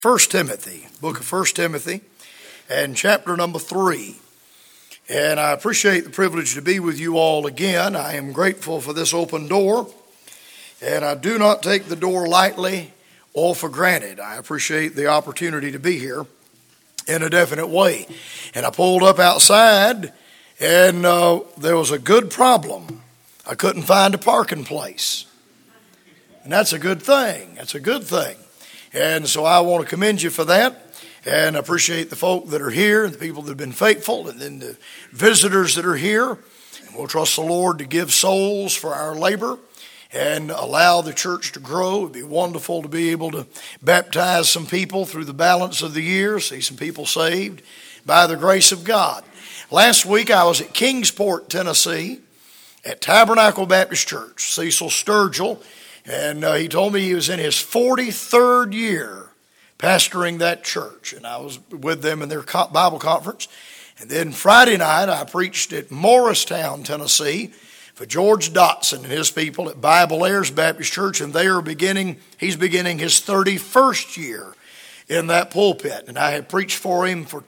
First Timothy, book of First Timothy, and chapter number 3. And I appreciate the privilege to be with you all again. I am grateful for this open door, and I do not take the door lightly or for granted. I appreciate the opportunity to be here in a definite way. And I pulled up outside, and there was a good problem. I couldn't find a parking place. And that's a good thing. That's a good thing. And so I want to commend you for that, and appreciate the folk that are here, and the people that have been faithful, and then the visitors that are here. And we'll trust the Lord to give souls for our labor and allow the church to grow. It'd be wonderful to be able to baptize some people through the balance of the year, see some people saved by the grace of God. Last week I was at Kingsport, Tennessee, at Tabernacle Baptist Church. Cecil Sturgill, and he told me he was in his 43rd year pastoring that church. And I was with them in their Bible conference. And then Friday night I preached at Morristown, Tennessee, for George Dotson and his people at Bible Heirs Baptist Church. And he's beginning his 31st year in that pulpit. And I had preached for him for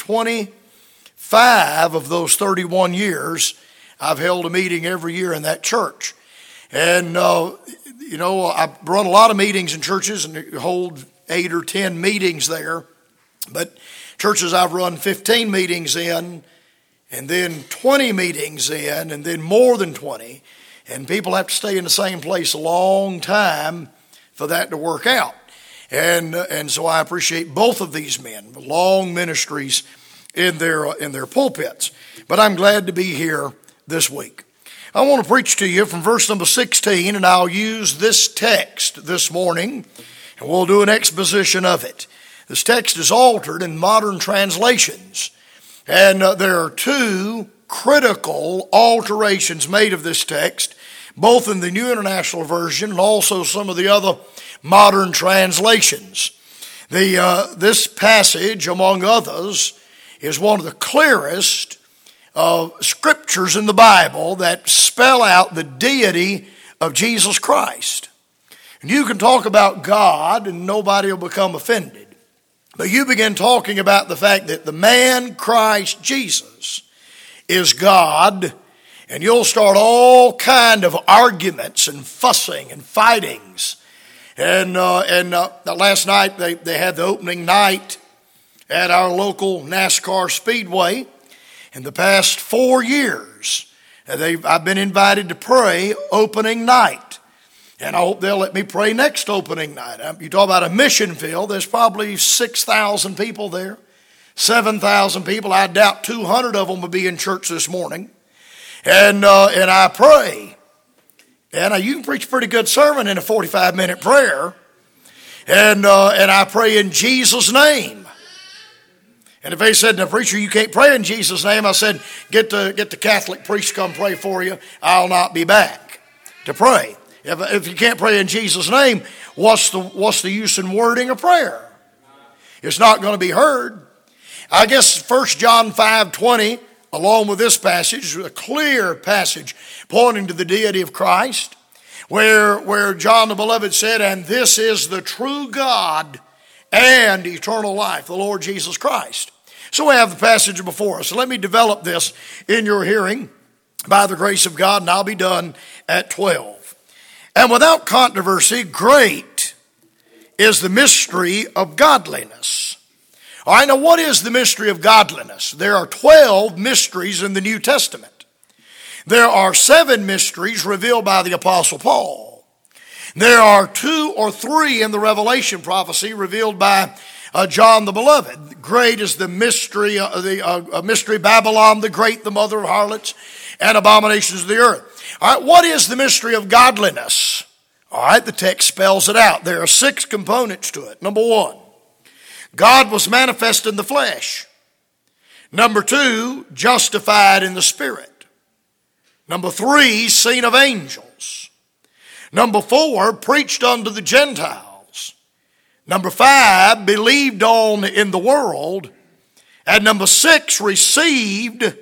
25 of those 31 years. I've held a meeting every year in that church. And I run a lot of meetings in churches and hold 8 or 10 meetings there. But churches I've run 15 meetings in, and then 20 meetings in, and then more than 20. And people have to stay in the same place a long time for that to work out. And so I appreciate both of these men, long ministries in their pulpits. But I'm glad to be here this week. I want to preach to you from verse number 16, and I'll use this text this morning, and we'll do an exposition of it. This text is altered in modern translations, and there are two critical alterations made of this text, both in the New International Version and also some of the other modern translations. This passage, among others, is one of the clearest scriptures in the Bible that spell out the deity of Jesus Christ. And you can talk about God and nobody will become offended. But you begin talking about the fact that the man Christ Jesus is God, and you'll start all kind of arguments and fussing and fightings. And last night they had the opening night at our local NASCAR Speedway. In the past 4 years, I've been invited to pray opening night. And I hope they'll let me pray next opening night. You talk about a mission field, there's probably 6,000 people there, 7,000 people. I doubt 200 of them will be in church this morning. And I pray. And you can preach a pretty good sermon in a 45-minute prayer. And I pray in Jesus' name. And if they said, "Now, preacher, you can't pray in Jesus' name," I said, get the Catholic priest to come pray for you. I'll not be back to pray. If you can't pray in Jesus' name, what's the use in wording a prayer? It's not going to be heard. I guess 1 John 5:20, along with this passage, a clear passage pointing to the deity of Christ, where John the Beloved said, "And this is the true God and eternal life, the Lord Jesus Christ." So we have the passage before us. So let me develop this in your hearing by the grace of God, and I'll be done at 12. "And without controversy, great is the mystery of godliness." All right, now what is the mystery of godliness? There are 12 mysteries in the New Testament. There are 7 mysteries revealed by the Apostle Paul. There are 2 or 3 in the Revelation prophecy revealed by John the Beloved. Great is the mystery, mystery Babylon the Great, the mother of harlots and abominations of the earth. All right, what is the mystery of godliness? All right, the text spells it out. There are 6 components to it. Number 1, God was manifest in the flesh. Number 2, justified in the Spirit. Number 3, seen of angels. Number 4, preached unto the Gentiles. Number 5, believed on in the world. And number 6, received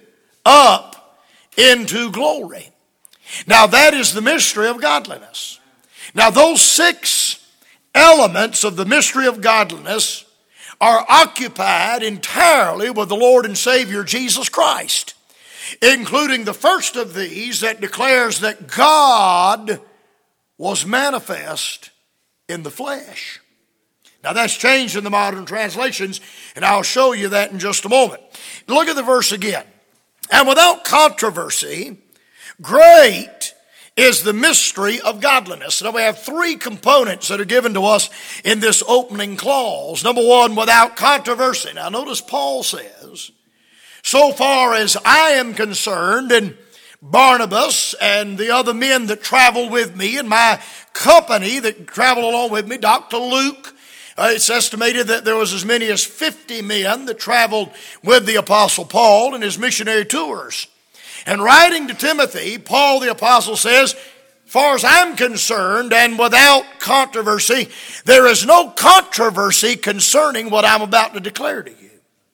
up into glory. Now that is the mystery of godliness. Now those 6 elements of the mystery of godliness are occupied entirely with the Lord and Savior Jesus Christ, including the first of these that declares that God was manifest in the flesh. Now that's changed in the modern translations, and I'll show you that in just a moment. Look at the verse again. And without controversy, great is the mystery of godliness. Now we have three components that are given to us in this opening clause. Number one, without controversy. Now notice Paul says, so far as I am concerned, and Barnabas and the other men that travel with me and my company that travel along with me, Dr. Luke, it's estimated that there was as many as 50 men that traveled with the Apostle Paul in his missionary tours. And writing to Timothy, Paul the Apostle says, as far as I'm concerned and without controversy, there is no controversy concerning what I'm about to declare to you.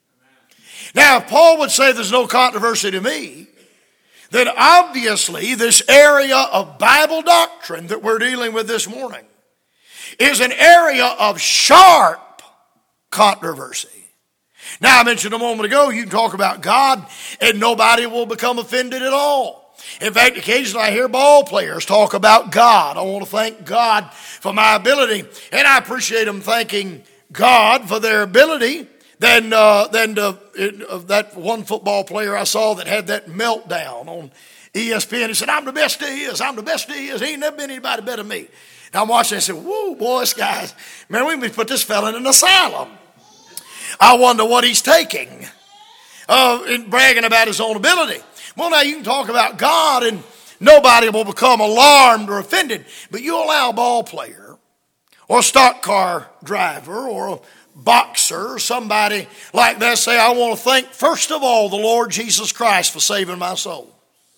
Now, if Paul would say there's no controversy to me, then obviously this area of Bible doctrine that we're dealing with this morning is an area of sharp controversy. Now, I mentioned a moment ago, you can talk about God and nobody will become offended at all. In fact, occasionally I hear ball players talk about God. I want to thank God for my ability, and I appreciate them thanking God for their ability than that one football player I saw that had that meltdown on ESPN. He said, I'm the best there is. I'm the best there is. Ain't never been anybody better than me. And I'm watching and I said, whoa, boy, this guy, man, we can put this fella in an asylum. I wonder what he's taking in bragging about his own ability. Well, now you can talk about God and nobody will become alarmed or offended. But you allow a ball player or a stock car driver or a boxer or somebody like that say, I want to thank first of all the Lord Jesus Christ for saving my soul.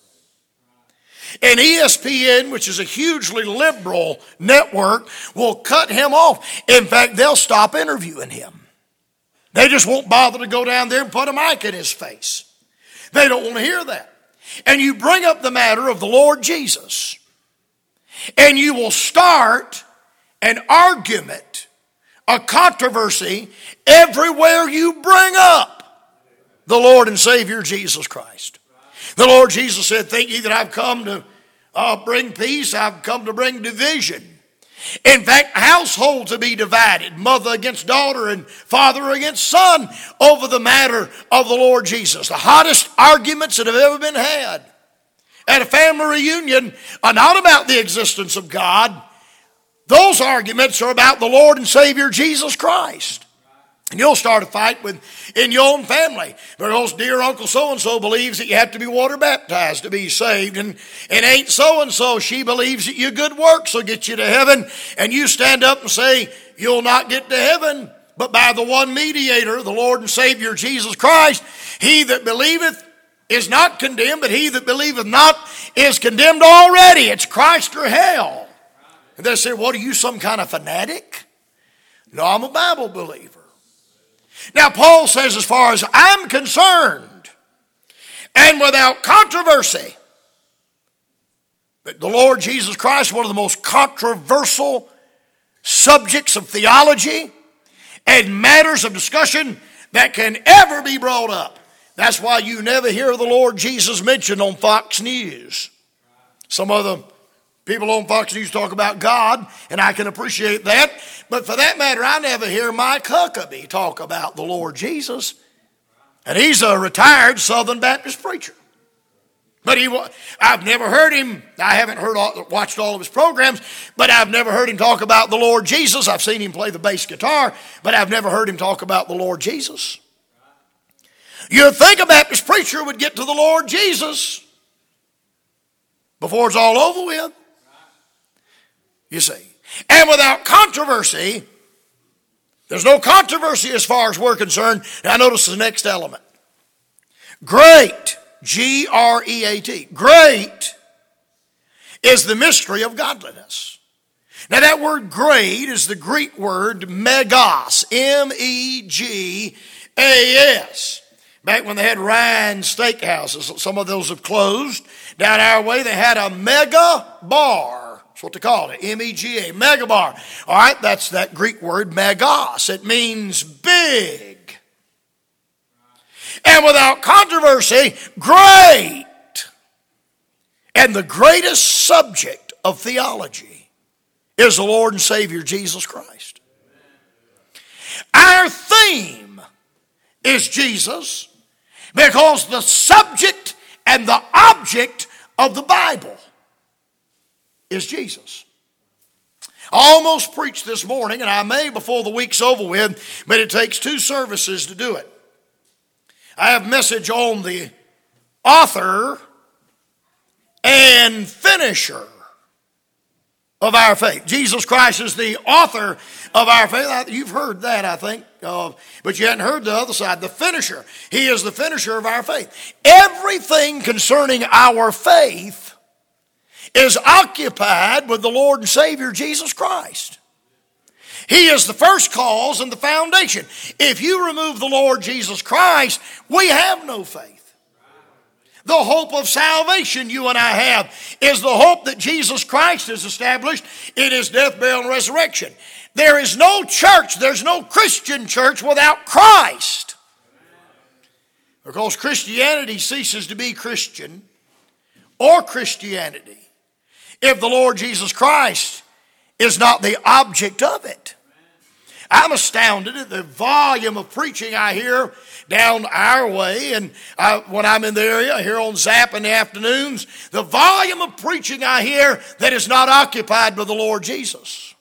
And ESPN, which is a hugely liberal network, will cut him off. In fact, they'll stop interviewing him. They just won't bother to go down there and put a mic in his face. They don't want to hear that. And you bring up the matter of the Lord Jesus, and you will start an argument, a controversy, everywhere you bring up the Lord and Savior Jesus Christ. The Lord Jesus said, think ye that I've come to bring peace, I've come to bring division. In fact, households will be divided, mother against daughter and father against son over the matter of the Lord Jesus. The hottest arguments that have ever been had at a family reunion are not about the existence of God. Those arguments are about the Lord and Savior Jesus Christ. And you'll start a fight in your own family because dear Uncle so-and-so believes that you have to be water baptized to be saved. And ain't so-and-so, she believes that your good works will get you to heaven. And you stand up and say, you'll not get to heaven, but by the one mediator, the Lord and Savior Jesus Christ. He that believeth is not condemned, but he that believeth not is condemned already. It's Christ or hell. And they say, what are you, some kind of fanatic? No, I'm a Bible believer. Now, Paul says, as far as I'm concerned, and without controversy, that the Lord Jesus Christ, one of the most controversial subjects of theology and matters of discussion that can ever be brought up. That's why you never hear the Lord Jesus mentioned on Fox News. Some other people on Fox News talk about God, and I can appreciate that. But for that matter, I never hear Mike Huckabee talk about the Lord Jesus. And he's a retired Southern Baptist preacher. But I've never heard him, I haven't watched all of his programs, but I've never heard him talk about the Lord Jesus. I've seen him play the bass guitar, but I've never heard him talk about the Lord Jesus. You'd think a Baptist preacher would get to the Lord Jesus before it's all over with. You see. And without controversy, there's no controversy as far as we're concerned. Now notice the next element. Great, G-R-E-A-T, great is the mystery of godliness. Now that word great is the Greek word megas, M-E-G-A-S. Back when they had Ryan steakhouses, some of those have closed. Down our way they had a mega bar. That's what they call it, M-E-G-A, megabar. All right, that's that Greek word megos. It means big. And without controversy, great. And the greatest subject of theology is the Lord and Savior Jesus Christ. Our theme is Jesus because the subject and the object of the Bible is Jesus. I almost preached this morning, and I may before the week's over with, but it takes 2 services to do it. I have a message on the author and finisher of our faith. Jesus Christ is the author of our faith. You've heard that, I think, but you hadn't heard the other side, the finisher. He is the finisher of our faith. Everything concerning our faith is occupied with the Lord and Savior Jesus Christ. He is the first cause and the foundation. If you remove the Lord Jesus Christ, we have no faith. The hope of salvation you and I have is the hope that Jesus Christ has established in His death, burial, and resurrection. There is no church, there's no Christian church without Christ. Because Christianity ceases to be Christian or Christianity if the Lord Jesus Christ is not the object of it. I'm astounded at the volume of preaching I hear down our way, and when I'm in the area here on Zap in the afternoons, the volume of preaching I hear that is not occupied with the Lord Jesus.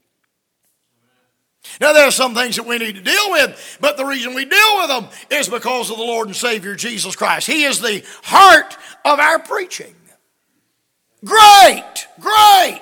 Now there are some things that we need to deal with, but the reason we deal with them is because of the Lord and Savior Jesus Christ. He is the heart of our preaching. Great, great.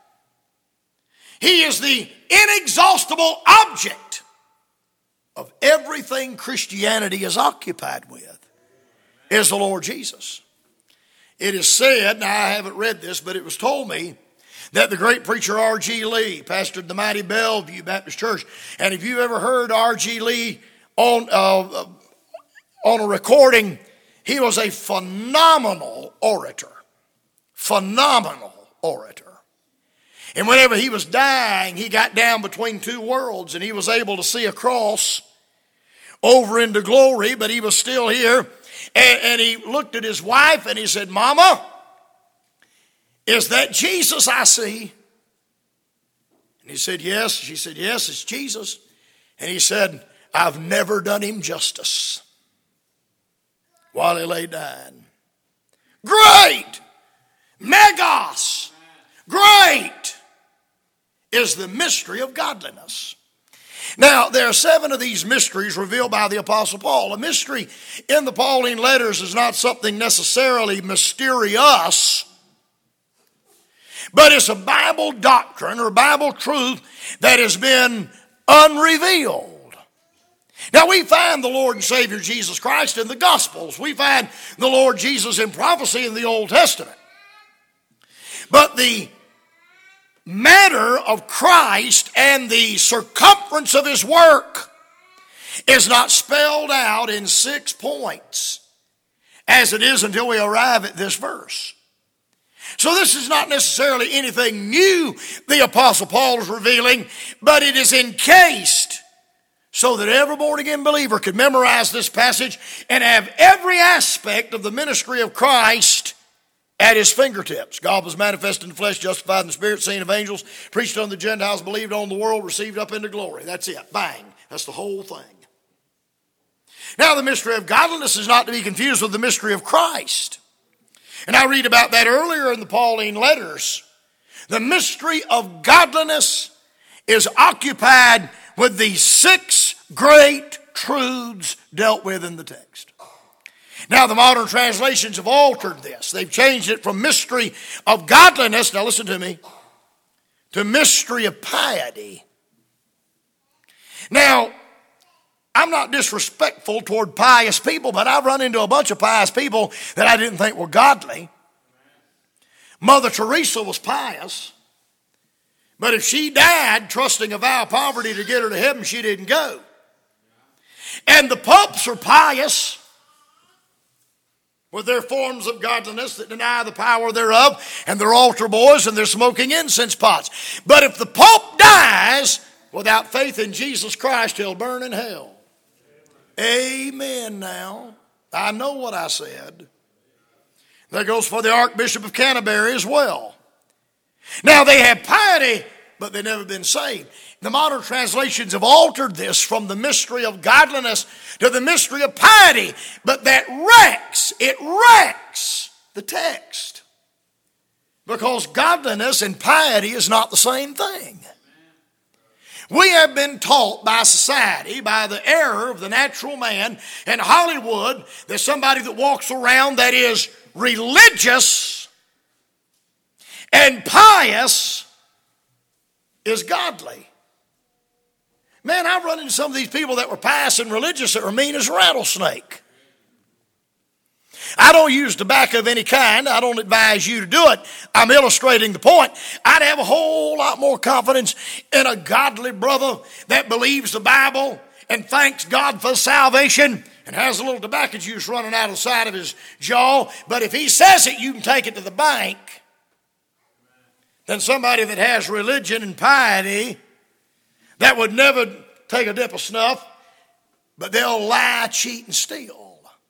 He is the inexhaustible object of everything Christianity is occupied with, is the Lord Jesus. It is said, now I haven't read this, but it was told me that the great preacher R.G. Lee pastored the mighty Bellevue Baptist Church. And if you've ever heard R.G. Lee on a recording, he was a phenomenal orator. Phenomenal orator. And whenever he was dying, he got down between 2 worlds and he was able to see across over into glory, but he was still here. And he looked at his wife and he said, "Mama, is that Jesus I see?" And he said, "Yes." She said, "Yes, it's Jesus." And he said, "I've never done him justice," while he lay dying. Great! Megos! Great is the mystery of godliness. Now, there are 7 of these mysteries revealed by the Apostle Paul. A mystery in the Pauline letters is not something necessarily mysterious, but it's a Bible doctrine or Bible truth that has been unrevealed. Now, we find the Lord and Savior Jesus Christ in the Gospels. We find the Lord Jesus in prophecy in the Old Testament. But the matter of Christ and the circumference of His work is not spelled out in 6 points as it is until we arrive at this verse. So this is not necessarily anything new the Apostle Paul is revealing, but it is encased so that every born-again believer could memorize this passage and have every aspect of the ministry of Christ at his fingertips. God was manifest in the flesh, justified in the spirit, seen of angels, preached on the Gentiles, believed on the world, received up into glory. That's it. Bang. That's the whole thing. Now, the mystery of godliness is not to be confused with the mystery of Christ. And I read about that earlier in the Pauline letters. The mystery of godliness is occupied with the 6 great truths dealt with in the text. Now, the modern translations have altered this. They've changed it from mystery of godliness, now listen to me, to mystery of piety. Now, I'm not disrespectful toward pious people, but I've run into a bunch of pious people that I didn't think were godly. Mother Teresa was pious, but if she died trusting a vow of poverty to get her to heaven, she didn't go. And the popes are pious, with their forms of godliness that deny the power thereof, and their altar boys and their smoking incense pots. But if the Pope dies without faith in Jesus Christ, he'll burn in hell. Amen now. I know what I said. That goes for the Archbishop of Canterbury as well. Now they have piety, but they've never been saved. The modern translations have altered this from the mystery of godliness to the mystery of piety. But that wrecks the text. Because godliness and piety is not the same thing. We have been taught by society, by the error of the natural man and Hollywood, that somebody that walks around that is religious and pious is godly. Man, I've run into some of these people that were pious and religious that were mean as a rattlesnake. I don't use tobacco of any kind. I don't advise you to do it. I'm illustrating the point. I'd have a whole lot more confidence in a godly brother that believes the Bible and thanks God for salvation and has a little tobacco juice running out of the side of his jaw. But if he says it, you can take it to the bank. Than somebody that has religion and piety that would never take a dip of snuff, but they'll lie, cheat, and steal.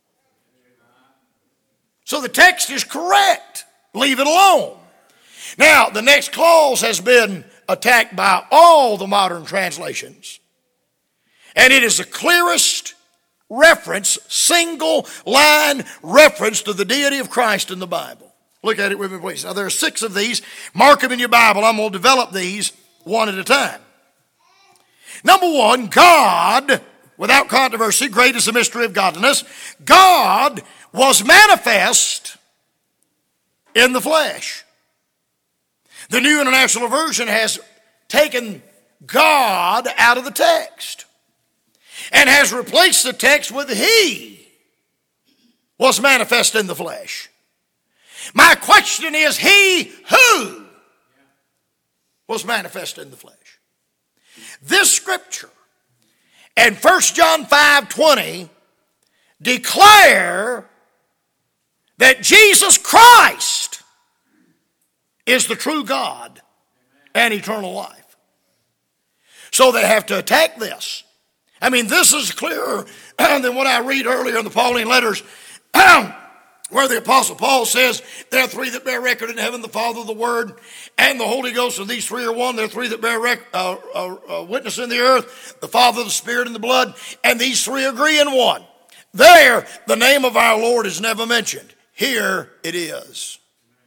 So the text is correct. Leave it alone. Now, the next clause has been attacked by all the modern translations. And it is the clearest reference, single line reference to the deity of Christ in the Bible. Look at it with me, please. Now, there are 6 of these. Mark them in your Bible. I'm going to develop these one at a time. Number 1, God, without controversy, great is the mystery of godliness. God was manifest in the flesh. The New International Version has taken God out of the text and has replaced the text with He was manifest in the flesh. My question is, He who was manifest in the flesh? This scripture and 1 John 5:20 declare that Jesus Christ is the true God and eternal life. So they have to attack this. I mean, this is clearer than what I read earlier in the Pauline letters, where the Apostle Paul says, there are 3 that bear record in heaven, the Father, the Word, and the Holy Ghost, and these 3 are one. There are 3 that bear witness in the earth, the Father, the Spirit, and the blood, and these 3 agree in one. There, the name of our Lord is never mentioned. Here it is.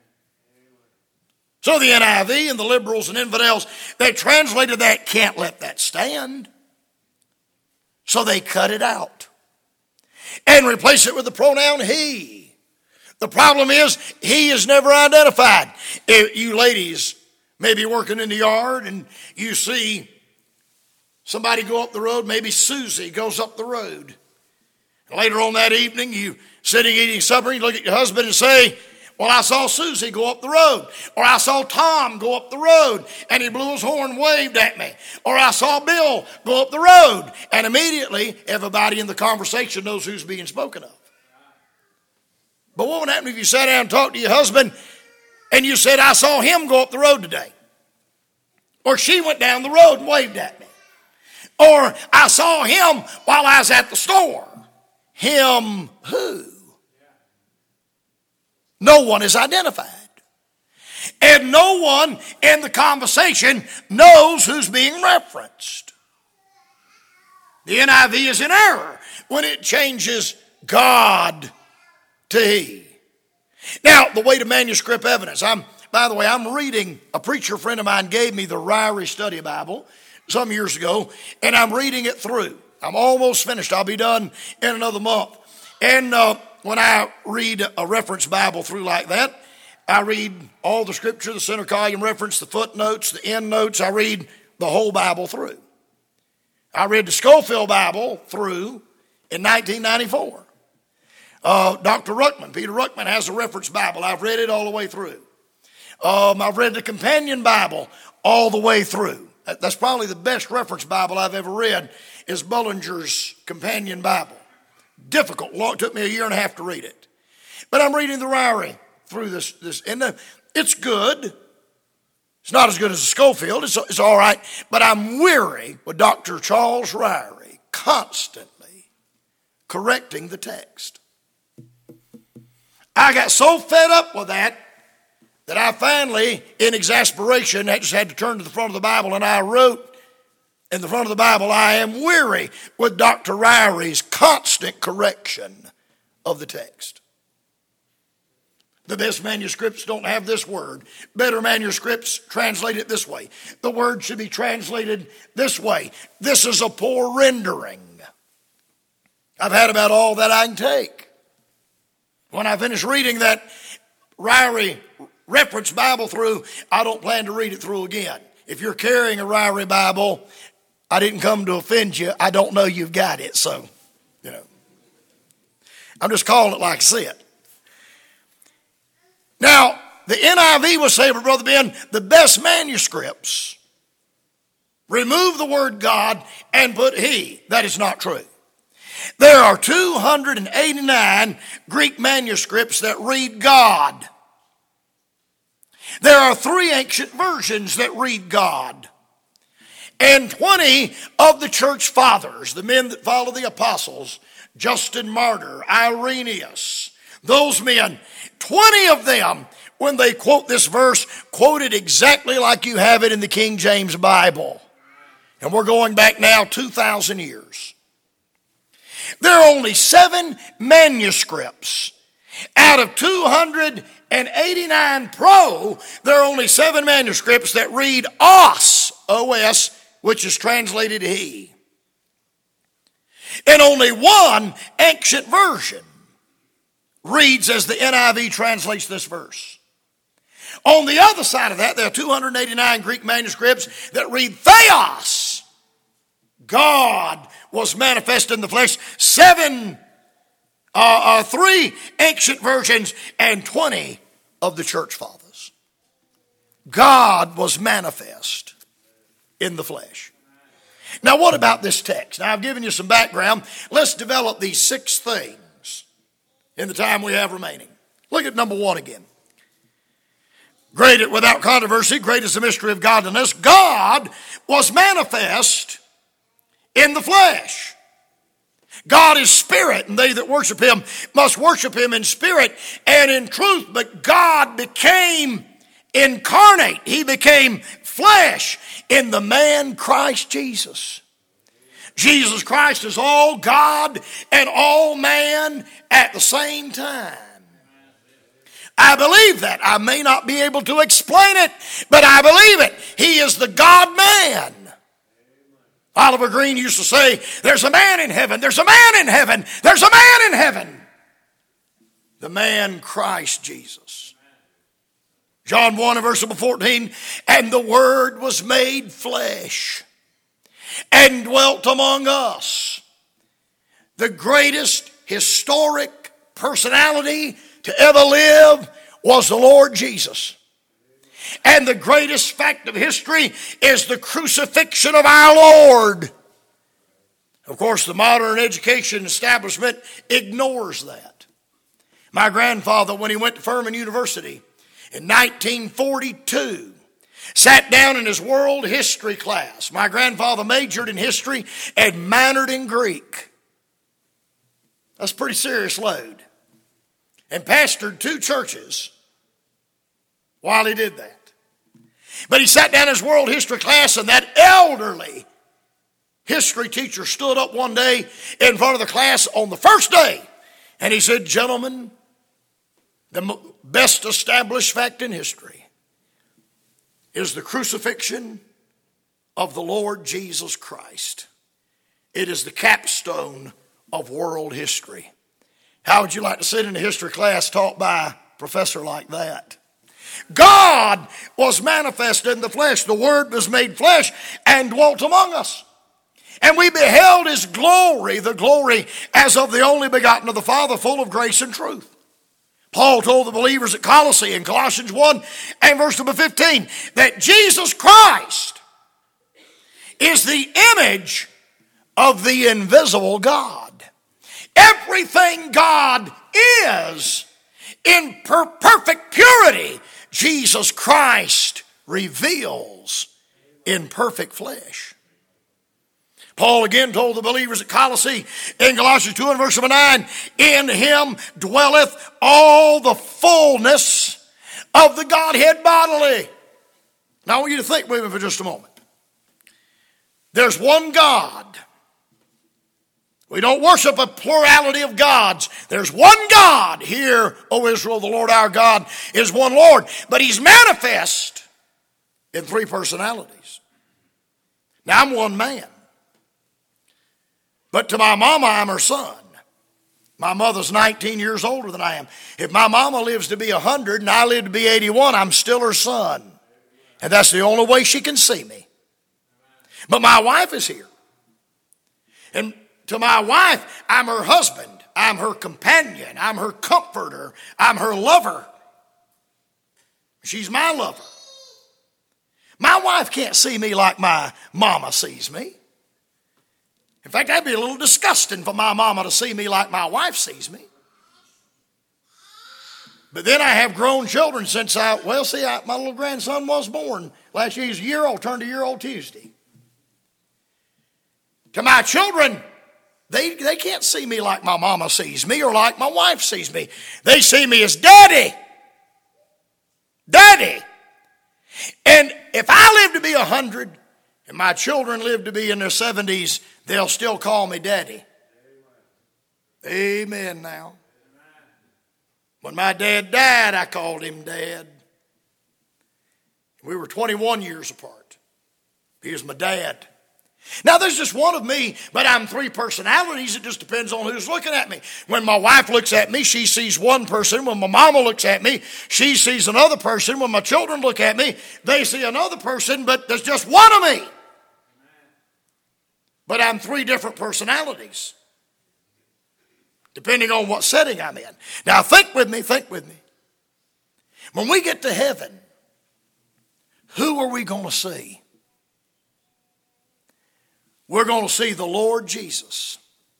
So the NIV and the liberals and infidels, they translated that, can't let that stand. So they cut it out and replace it with the pronoun he. The problem is, he is never identified. If you ladies may be working in the yard and you see somebody go up the road, maybe Susie goes up the road. Later on that evening, you sitting eating supper, you look at your husband and say, well, I saw Susie go up the road. Or I saw Tom go up the road and he blew his horn and waved at me. Or I saw Bill go up the road. And immediately, everybody in the conversation knows who's being spoken of. But what would happen if you sat down and talked to your husband and you said, I saw him go up the road today? Or she went down the road and waved at me. Or I saw him while I was at the store. Him who? No one is identified. And no one in the conversation knows who's being referenced. The NIV is in error when it changes God to He. Now, the way to manuscript evidence. By the way, I'm reading, a preacher friend of mine gave me the Ryrie Study Bible some years ago, and I'm reading it through. I'm almost finished. I'll be done in another month. And when I read a reference Bible through like that, I read all the scripture, the center column reference, the footnotes, the end notes. I read the whole Bible through. I read the Scofield Bible through in 1994. Dr. Ruckman, Peter Ruckman, has a reference Bible. I've read it all the way through. I've read the Companion Bible all the way through. That's probably the best reference Bible I've ever read, is Bullinger's Companion Bible. Difficult. Long, it took me 1.5 years to read it. But I'm reading the Ryrie through this, and it's good. It's not as good as the Schofield. It's all right. But I'm weary with Dr. Charles Ryrie constantly correcting the text. I got so fed up with that I finally, in exasperation, just had to turn to the front of the Bible, and I wrote in the front of the Bible, I am weary with Dr. Ryrie's constant correction of the text. The best manuscripts don't have this word. Better manuscripts translate it this way. The word should be translated this way. This is a poor rendering. I've had about all that I can take. When I finish reading that Ryrie reference Bible through, I don't plan to read it through again. If you're carrying a Ryrie Bible, I didn't come to offend you. I don't know you've got it, so, I'm just calling it like I see it. Now, the NIV will say, Brother Ben, the best manuscripts remove the word God and put he. That is not true. There are 289 Greek manuscripts that read God. There are 3 ancient versions that read God. And 20 of the church fathers, the men that follow the apostles, Justin Martyr, Irenaeus, those men, 20 of them, when they quote this verse, quote it exactly like you have it in the King James Bible. And we're going back now 2,000 years. There are only 7 manuscripts. Out of 289 there are only 7 manuscripts that read os, O-S, which is translated he. And only one ancient version reads as the NIV translates this verse. On the other side of that, there are 289 Greek manuscripts that read theos. God was manifest in the flesh. 3 ancient versions and 20 of the church fathers. God was manifest in the flesh. Now, what about this text? Now, I've given you some background. Let's develop these 6 things in the time we have remaining. Look at number 1 again. Great, without controversy, great is the mystery of godliness. God was manifest in the flesh. God is spirit, and they that worship him must worship him in spirit and in truth. But God became incarnate. He became flesh in the man Christ Jesus. Jesus Christ is all God and all man at the same time. I believe that. I may not be able to explain it, but I believe it. He is the God-man. Oliver Green used to say, there's a man in heaven, there's a man in heaven, there's a man in heaven. The man Christ Jesus. John 1 and verse number 14, and the Word was made flesh and dwelt among us. The greatest historic personality to ever live was the Lord Jesus. And the greatest fact of history is the crucifixion of our Lord. Of course, the modern education establishment ignores that. My grandfather, when he went to Furman University in 1942, sat down in his world history class. My grandfather majored in history and minored in Greek. That's a pretty serious load. And pastored 2 churches while he did that. But he sat down in his world history class, and that elderly history teacher stood up one day in front of the class on the first day, and he said, gentlemen, the best established fact in history is the crucifixion of the Lord Jesus Christ. It is the capstone of world history. How would you like to sit in a history class taught by a professor like that? God was manifest in the flesh. The Word was made flesh and dwelt among us. And we beheld his glory, the glory as of the only begotten of the Father, full of grace and truth. Paul told the believers at Colossae in Colossians 1 and verse number 15 that Jesus Christ is the image of the invisible God. Everything God is in perfect purity, Jesus Christ reveals in perfect flesh. Paul again told the believers at Colossae in Colossians 2 and verse number 9, in him dwelleth all the fullness of the Godhead bodily. Now I want you to think with me for just a moment. There's one God. We don't worship a plurality of gods. There's one God. Hear, O Israel, the Lord our God is one Lord. But he's manifest in three personalities. Now I'm one man. But to my mama, I'm her son. My mother's 19 years older than I am. If my mama lives to be 100 and I live to be 81, I'm still her son. And that's the only way she can see me. But my wife is here. And to my wife, I'm her husband. I'm her companion. I'm her comforter. I'm her lover. She's my lover. My wife can't see me like my mama sees me. In fact, that'd be a little disgusting for my mama to see me like my wife sees me. But then I have grown children since my little grandson was born. Last year, he's a year old, turned a year old Tuesday. To my children, they can't see me like my mama sees me or like my wife sees me. They see me as daddy. Daddy. And if I live to be 100 and my children live to be in their 70s, they'll still call me daddy. Amen now. When my dad died, I called him dad. We were 21 years apart. He was my dad. Now, there's just one of me, but I'm three personalities. It just depends on who's looking at me. When my wife looks at me, she sees one person. When my mama looks at me, she sees another person. When my children look at me, they see another person, but there's just one of me. But I'm three different personalities, depending on what setting I'm in. Now, think with me. When we get to heaven, who are we going to see? We're going to see the Lord Jesus.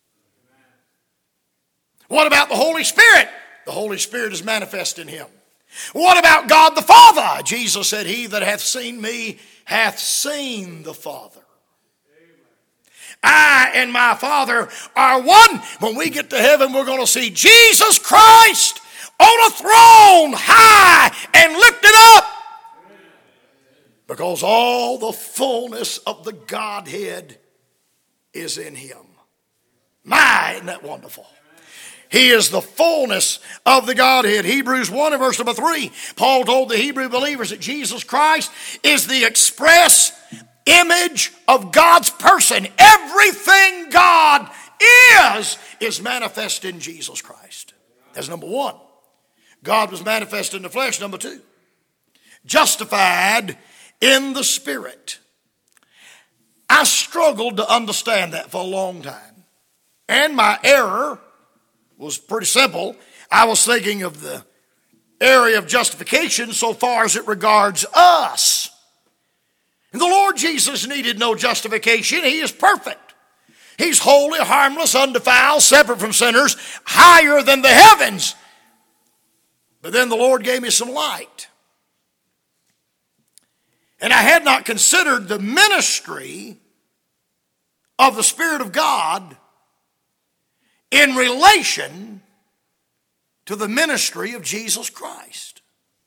What about the Holy Spirit? The Holy Spirit is manifest in him. What about God the Father? Jesus said, he that hath seen me hath seen the Father. I and my Father are one. When we get to heaven, we're going to see Jesus Christ on a throne, high and lifted up. Because all the fullness of the Godhead is in him. My, isn't that wonderful? He is the fullness of the Godhead. Hebrews 1 and verse number 3. Paul told the Hebrew believers that Jesus Christ is the express image of God's person. Everything God is manifest in Jesus Christ. That's number one. God was manifest in the flesh. Number two, justified in the Spirit. I struggled to understand that for a long time. And my error was pretty simple. I was thinking of the area of justification so far as it regards us. And the Lord Jesus needed no justification. He is perfect. He's holy, harmless, undefiled, separate from sinners, higher than the heavens. But then the Lord gave me some light. And I had not considered the ministry of the Spirit of God in relation to the ministry of Jesus Christ.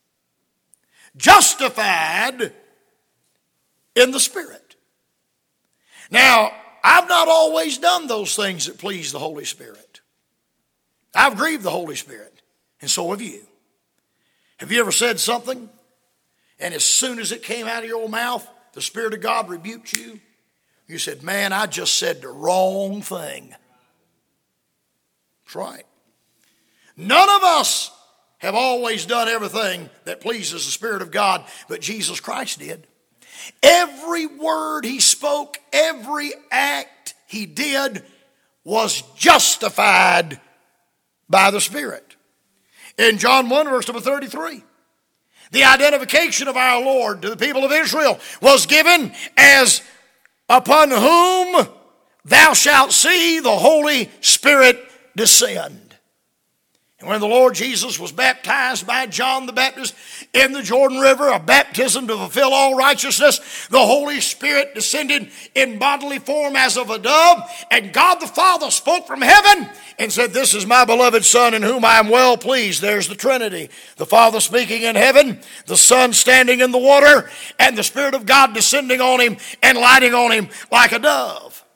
Justified in the Spirit. Now, I've not always done those things that please the Holy Spirit. I've grieved the Holy Spirit, and so have you. Have you ever said something, and as soon as it came out of your mouth, the Spirit of God rebuked you? You said, man, I just said the wrong thing. That's right. None of us have always done everything that pleases the Spirit of God, but Jesus Christ did. Every word he spoke, every act he did was justified by the Spirit. In John 1, verse number 33, the identification of our Lord to the people of Israel was given as upon whom thou shalt see the Holy Spirit descend. When the Lord Jesus was baptized by John the Baptist in the Jordan River, a baptism to fulfill all righteousness, the Holy Spirit descended in bodily form as of a dove, and God the Father spoke from heaven and said, "This is my beloved Son in whom I am well pleased." There's the Trinity. The Father speaking in heaven, the Son standing in the water, and the Spirit of God descending on him and lighting on him like a dove.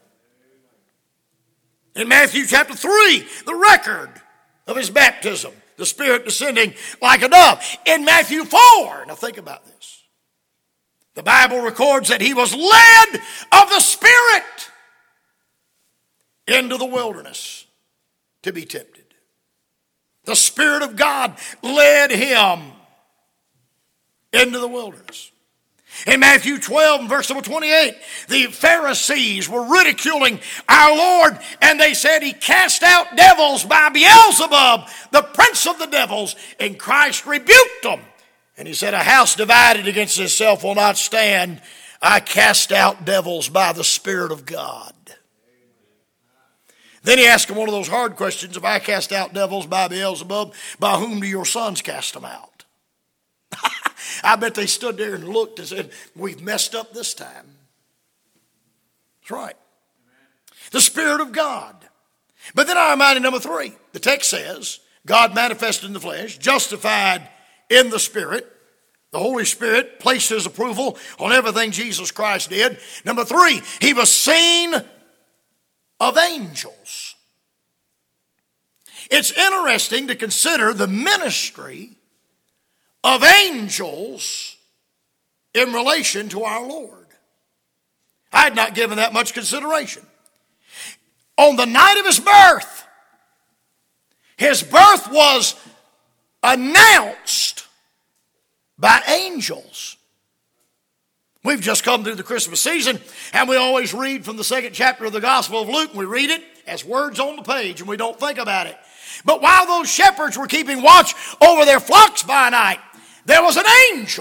In Matthew chapter 3, the record of his baptism, the Spirit descending like a dove. In Matthew 4, now think about this, the Bible records that he was led of the Spirit into the wilderness to be tempted. The Spirit of God led him into the wilderness. In Matthew 12 and verse number 28, the Pharisees were ridiculing our Lord, and they said he cast out devils by Beelzebub, the prince of the devils, and Christ rebuked them. And he said, "A house divided against itself will not stand. I cast out devils by the Spirit of God." Then he asked him one of those hard questions: "If I cast out devils by Beelzebub, by whom do your sons cast them out?" I bet they stood there and looked and said, "We've messed up this time." That's right. The Spirit of God. But then I reminded number 3. The text says, God manifested in the flesh, justified in the Spirit. The Holy Spirit placed his approval on everything Jesus Christ did. Number 3, he was seen of angels. It's interesting to consider the ministry of angels in relation to our Lord. I had not given that much consideration. On the night of his birth was announced by angels. We've just come through the Christmas season, and we always read from the 2nd chapter of the Gospel of Luke, and we read it as words on the page, and we don't think about it. But while those shepherds were keeping watch over their flocks by night, there was an angel.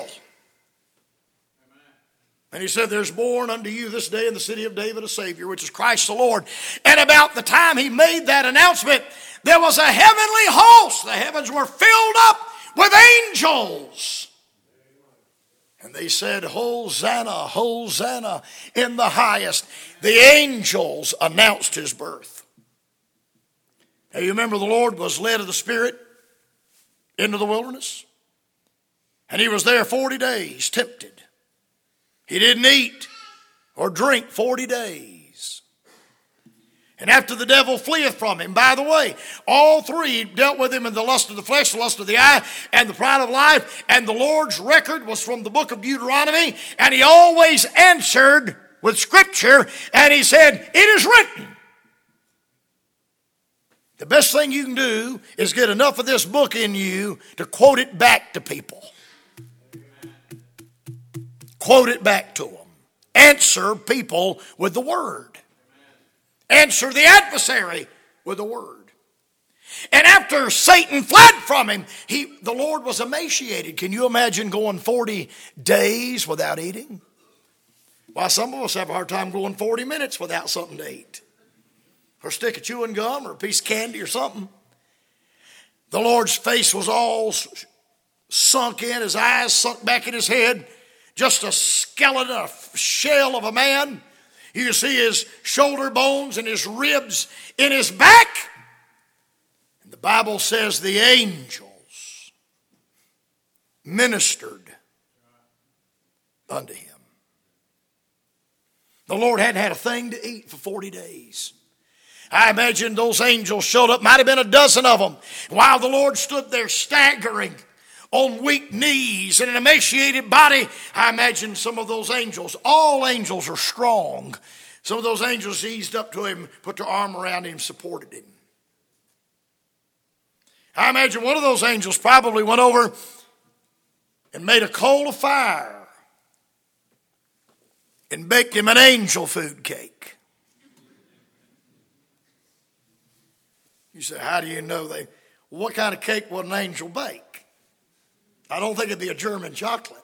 And he said, "There's born unto you this day in the city of David a Savior, which is Christ the Lord." And about the time he made that announcement, there was a heavenly host. The heavens were filled up with angels. And they said, "Hosanna, Hosanna in the highest." The angels announced his birth. Now you remember the Lord was led of the Spirit into the wilderness. And he was there 40 days, tempted. He didn't eat or drink 40 days. And after the devil fleeth from him, by the way, all 3 dealt with him in the lust of the flesh, the lust of the eye, and the pride of life. And the Lord's record was from the book of Deuteronomy. And he always answered with Scripture, and he said, "It is written." The best thing you can do is get enough of this book in you to quote it back to people. Quote it back to them. Answer people with the Word. Answer the adversary with the Word. And after Satan fled from him, the Lord was emaciated. Can you imagine going 40 days without eating? Why, some of us have a hard time going 40 minutes without something to eat. Or a stick of chewing gum or a piece of candy or something. The Lord's face was all sunk in, his eyes sunk back in his head. Just a skeleton, a shell of a man. You can see his shoulder bones and his ribs in his back. And the Bible says the angels ministered unto him. The Lord hadn't had a thing to eat for 40 days. I imagine those angels showed up, might have been a dozen of them, while the Lord stood there staggering on weak knees and an emaciated body. I imagine some of those angels, all angels are strong. Some of those angels eased up to him, put their arm around him, supported him. I imagine one of those angels probably went over and made a coal of fire and baked him an angel food cake. You say, how do you know what kind of cake would an angel bake? I don't think it'd be a German chocolate.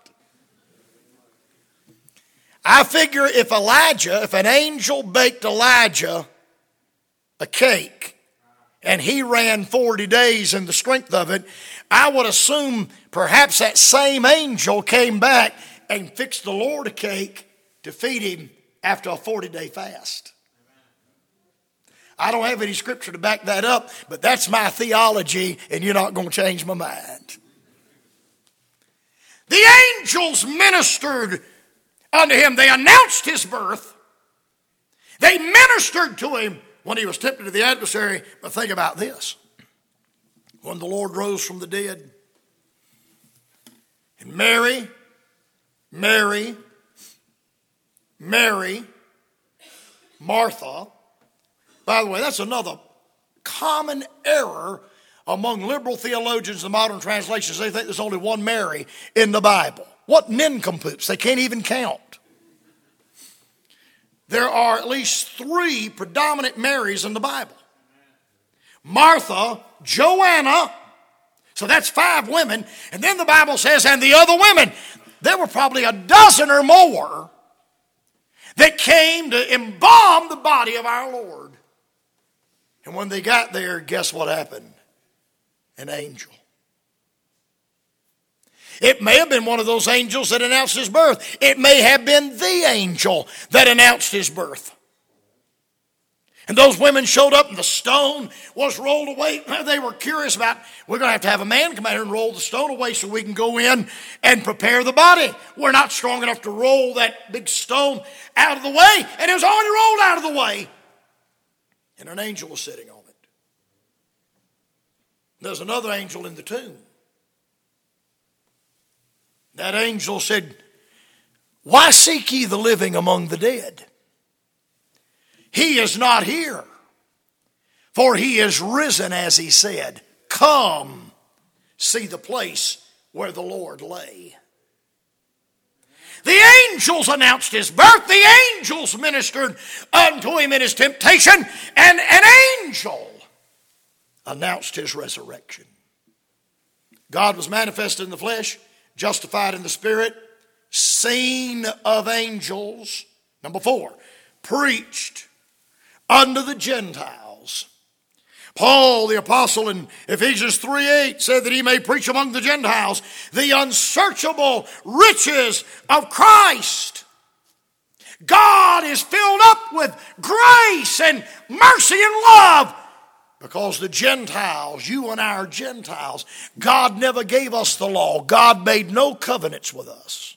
I figure if an angel baked Elijah a cake and he ran 40 days in the strength of it, I would assume perhaps that same angel came back and fixed the Lord a cake to feed him after a 40-day fast. I don't have any scripture to back that up, but that's my theology, and you're not going to change my mind. The angels ministered unto him. They announced his birth. They ministered to him when he was tempted to the adversary. But think about this. When the Lord rose from the dead, and Mary, Martha. By the way, that's another common error among liberal theologians and modern translations. They think there's only one Mary in the Bible. What nincompoops. They can't even count. There are at least 3 predominant Marys in the Bible. Martha, Joanna, so that's 5 women. And then the Bible says, and the other women. There were probably a dozen or more that came to embalm the body of our Lord. And when they got there, guess what happened? An angel. It may have been one of those angels that announced his birth. It may have been the angel that announced his birth. And those women showed up and the stone was rolled away. They were curious about, we're going to have a man come out here and roll the stone away so we can go in and prepare the body. We're not strong enough to roll that big stone out of the way. And it was already rolled out of the way. And an angel was sitting on it. There's another angel in the tomb. That angel said, why seek ye the living among the dead? He is not here, for he is risen, as he said. Come, see the place where the Lord lay. The angels announced his birth. The angels ministered unto him in his temptation. And an angel announced his resurrection. God was manifested in the flesh, justified in the spirit, seen of angels. Number 4, preached unto the Gentiles. Paul the apostle in Ephesians 3:8 said that he may preach among the Gentiles the unsearchable riches of Christ. God is filled up with grace and mercy and love because the Gentiles, you and I are Gentiles. God never gave us the law. God made no covenants with us.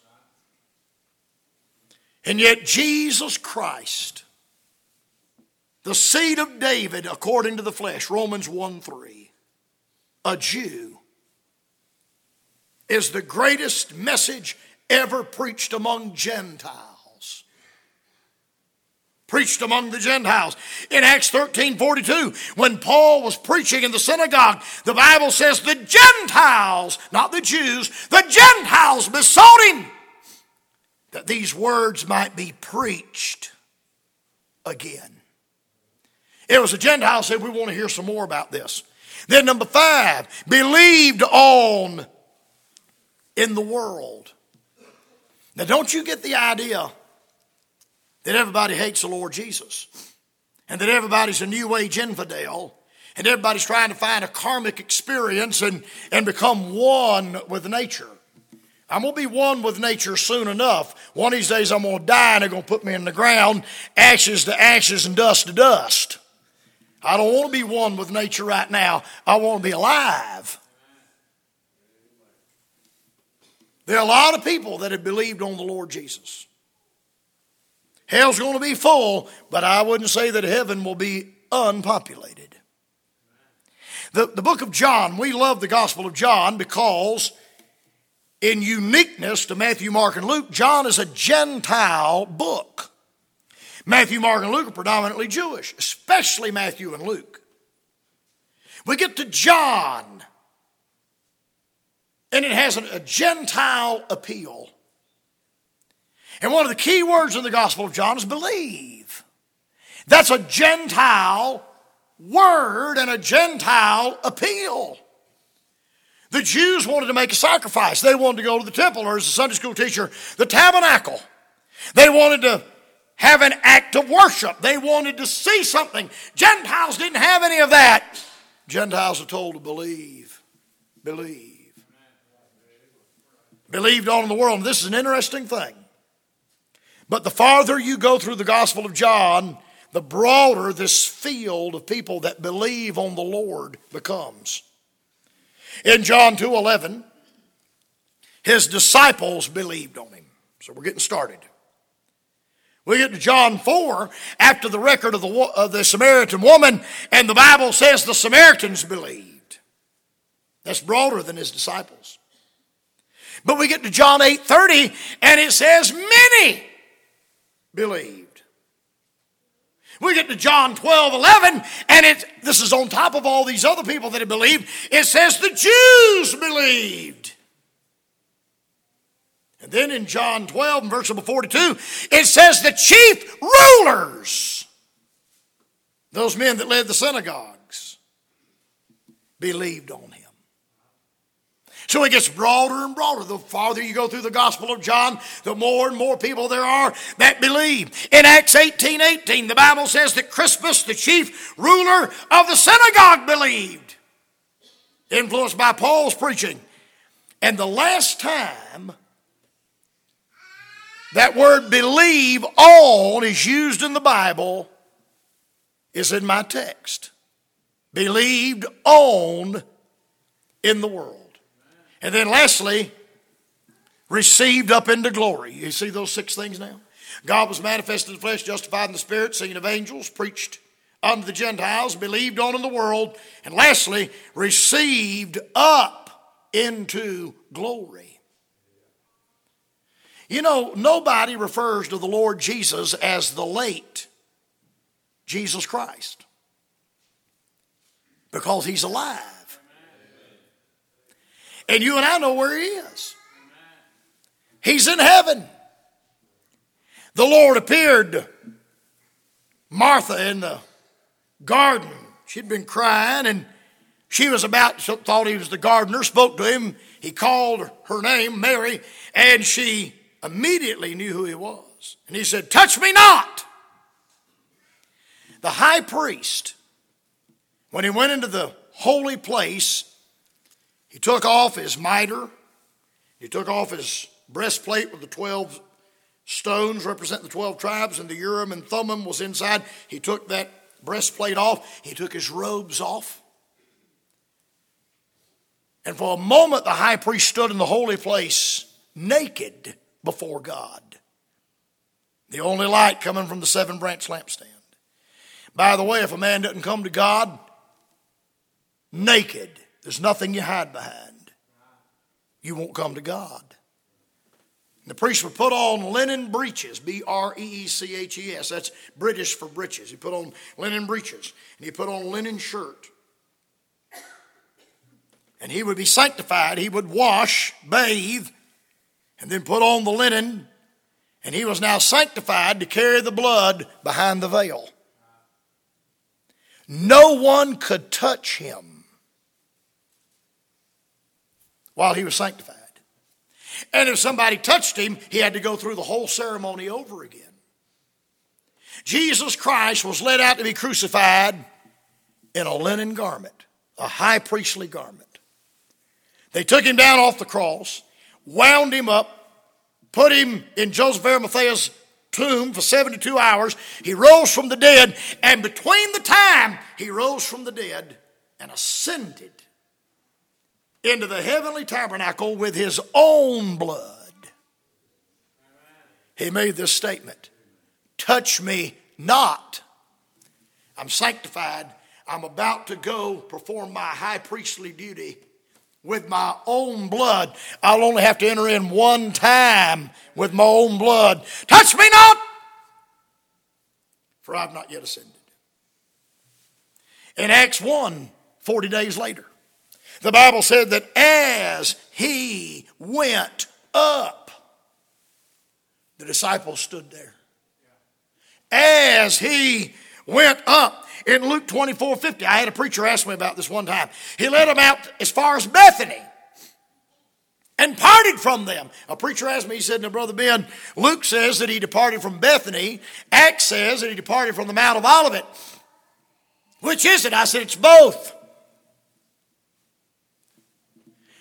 And yet Jesus Christ, the seed of David according to the flesh, Romans 1:3, a Jew, is the greatest message ever preached among Gentiles. Preached among the Gentiles. In Acts 13:42, when Paul was preaching in the synagogue, the Bible says the Gentiles, not the Jews, the Gentiles besought him that these words might be preached again. It was the Gentiles said, we want to hear some more about this. Then number 5, believed on in the world. Now don't you get the idea that everybody hates the Lord Jesus and that everybody's a New Age infidel and everybody's trying to find a karmic experience and become one with nature. I'm going to be one with nature soon enough. One of these days I'm going to die and they're going to put me in the ground, ashes to ashes and dust to dust. I don't want to be one with nature right now. I want to be alive. There are a lot of people that have believed on the Lord Jesus. Hell's going to be full, but I wouldn't say that heaven will be unpopulated. The book of John, we love the Gospel of John because in uniqueness to Matthew, Mark, and Luke, John is a Gentile book. Matthew, Mark, and Luke are predominantly Jewish, especially Matthew and Luke. We get to John, and it has a Gentile appeal. And one of the key words in the Gospel of John is believe. That's a Gentile word and a Gentile appeal. The Jews wanted to make a sacrifice. They wanted to go to the temple, or as a Sunday school teacher, the tabernacle. They wanted to have an act of worship. They wanted to see something. Gentiles didn't have any of that. Gentiles are told to believe. Believe. Believed on in the world. And this is an interesting thing. But the farther you go through the Gospel of John, the broader this field of people that believe on the Lord becomes. In John 2:11, his disciples believed on him. So we're getting started. We get to John 4 after the record of the Samaritan woman, and the Bible says the Samaritans believed. That's broader than his disciples. But we get to John 8:30, and it says many believed. We get to John 12:11, and this is on top of all these other people that had believed. It says the Jews believed. And then in John 12 and verse number 42, it says the chief rulers, those men that led the synagogues, believed on him. So it gets broader and broader. The farther you go through the Gospel of John, the more and more people there are that believe. In Acts 18:18, the Bible says that Crispus, the chief ruler of the synagogue, believed, influenced by Paul's preaching. And the last time that word believe on is used in the Bible is in my text. Believed on in the world. And then lastly, received up into glory. You see those 6 things now? God was manifested in the flesh, justified in the spirit, seen of angels, preached unto the Gentiles, believed on in the world, and lastly, received up into glory. You know, nobody refers to the Lord Jesus as the late Jesus Christ because he's alive. And you and I know where he is. He's in heaven. The Lord appeared to Martha in the garden. She'd been crying and she was thought he was the gardener, spoke to him. He called her name, Mary, and she immediately knew who he was. And he said, "Touch me not." The high priest, when he went into the holy place, he took off his mitre. He took off his breastplate with the 12 stones representing the 12 tribes, and the Urim and Thummim was inside. He took that breastplate off. He took his robes off. And for a moment, the high priest stood in the holy place naked before God. The only light coming from the 7-branch lampstand. By the way, if a man doesn't come to God naked, there's nothing you hide behind, you won't come to God. And the priest would put on linen breeches, breeches. That's British for breeches. He put on linen breeches, and he put on a linen shirt. And he would be sanctified. He would wash, bathe, and then put on the linen. And he was now sanctified to carry the blood behind the veil. No one could touch him while he was sanctified. And if somebody touched him, he had to go through the whole ceremony over again. Jesus Christ was led out to be crucified in a linen garment, a high priestly garment. They took him down off the cross, wound him up, put him in Joseph of Arimathea's tomb for 72 hours. He rose from the dead, and between the time he rose from the dead and ascended into the heavenly tabernacle with his own blood, he made this statement: "Touch me not. I'm sanctified. I'm about to go perform my high priestly duty with my own blood. I'll only have to enter in one time with my own blood. Touch me not, for I've not yet ascended." In Acts 1, 40 days later, the Bible said that as he went up, the disciples stood there. As he went up. In Luke 24:50, I had a preacher ask me about this one time. He led them out as far as Bethany and parted from them. A preacher asked me, he said, "Now, Brother Ben, Luke says that he departed from Bethany. Acts says that he departed from the Mount of Olivet. Which is it?" I said, "It's both.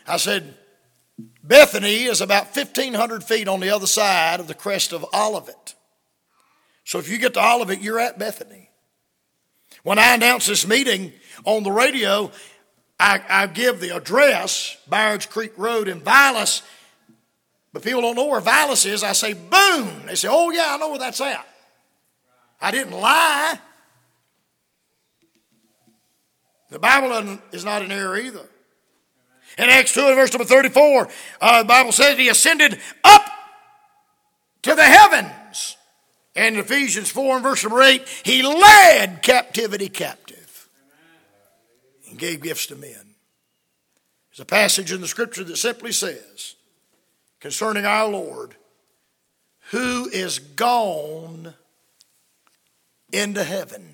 I said, Bethany is about 1,500 feet on the other side of the crest of Olivet. So if you get to Olivet, you're at Bethany. When I announce this meeting on the radio, I give the address, Barrage Creek Road in Vilas, but people don't know where Vilas is. I say, boom. They say, oh yeah, I know where that's at. I didn't lie. The Bible is not in error either. In Acts 2 and verse number 34, the Bible says he ascended up to the heavens. And in Ephesians 4 and verse number 8, he led captivity captive and gave gifts to men. There's a passage in the scripture that simply says, concerning our Lord, who is gone into heaven.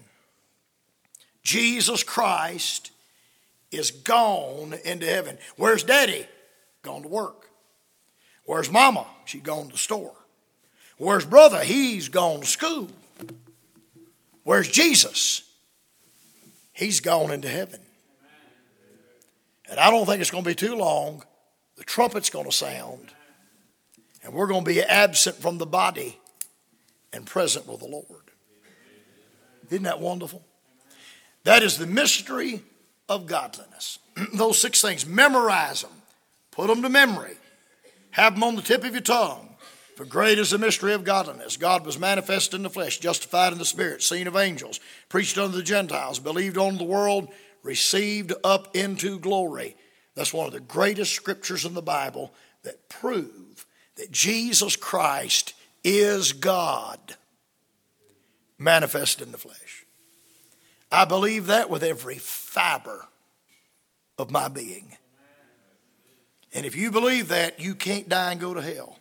Jesus Christ is gone into heaven. Where's Daddy? Gone to work. Where's Mama? She's gone to the store. Where's Brother? He's gone to school. Where's Jesus? He's gone into heaven. And I don't think it's going to be too long. The trumpet's going to sound. And we're going to be absent from the body and present with the Lord. Isn't that wonderful? That is the mystery of godliness. Those 6 things, memorize them. Put them to memory. Have them on the tip of your tongue. For great is the mystery of godliness. God was manifested in the flesh, justified in the spirit, seen of angels, preached unto the Gentiles, believed on the world, received up into glory. That's one of the greatest scriptures in the Bible that prove that Jesus Christ is God manifested in the flesh. I believe that with every fiber of my being. And if you believe that, you can't die and go to hell.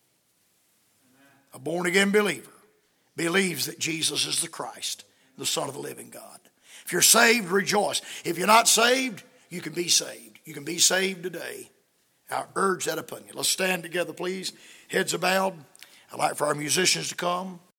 A born-again believer believes that Jesus is the Christ, the Son of the living God. If you're saved, rejoice. If you're not saved, you can be saved. You can be saved today. I urge that upon you. Let's stand together, please. Heads are bowed. I'd like for our musicians to come.